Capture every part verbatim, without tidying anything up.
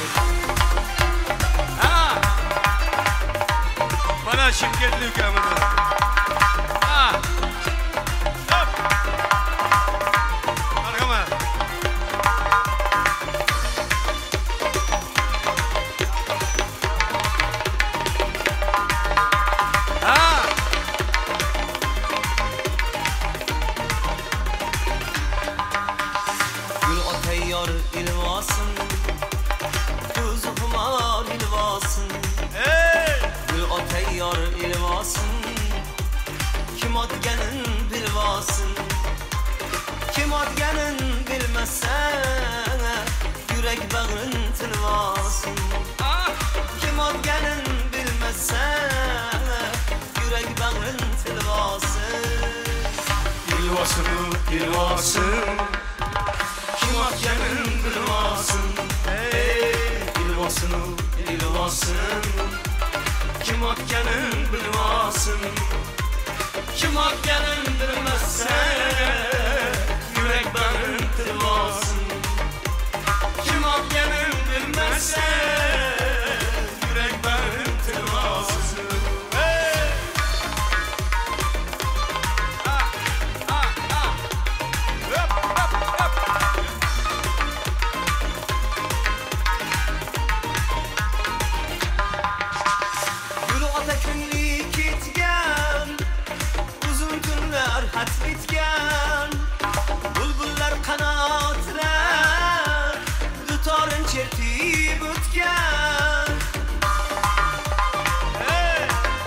Ha! Bana şirketli ülkemizde. Ha! Hop! Marhamat. Ha! Gül atayyor ilvasın, tuz humar ilvasın. Hey! Gül atayyor ilvasın, kim otganin bilvasın. Kim otganin bilmasa, yürek bağrın tilvasın. Ah! Kim otganin bilmasa, yürek bağrın tilvasın. İlvasın, ilvasın. Kim otganin bilvasın. Hey! İlvasın, ilvasın. Kim otganin bilvasın. Kim otganin bilmasa, yürek bağrın tilvasın. Kim otganin bilmasa, yürek bağrın tilvasın. Hey! Ah! Ah! Ah! Hop! Hop! Hop! Gül ota ko'ngli ketgan, uzun kunlar hat bitgan. Bulbullar qanotida dutorin chertib o'tgan. Hey!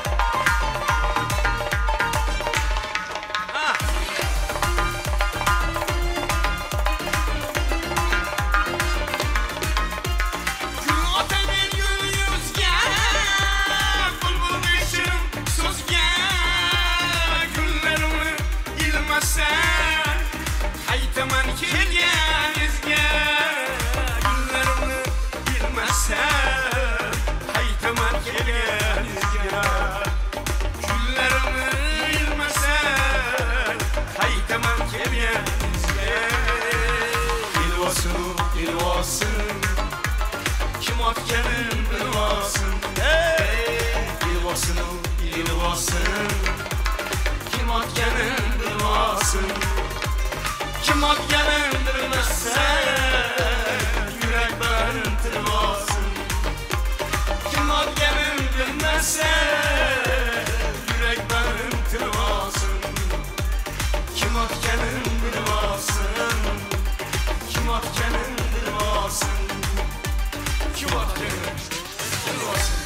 Ah! Gül otaning gul yuzgan, bulbul beshirim so'zgan. Gullarimni ilmasa, qaytaman kelgan izga. Gullarimni ilmasa, qaytaman kelgan izga. Gullarimni ilmasa, qaytaman kelgan izga. İlvasın, ilvasın, kim otganin bilvasın. Hey! İlvasın, ilvasın, kim otganin bilvasın. Kim otganin bilmasa, yürek bağrın tilvasın. Kim otganin bilmasa, yürek bağrın tilvasın. Kim otganin bilvasın. Kim otganin bilvasın. Kim otganin bilvasın.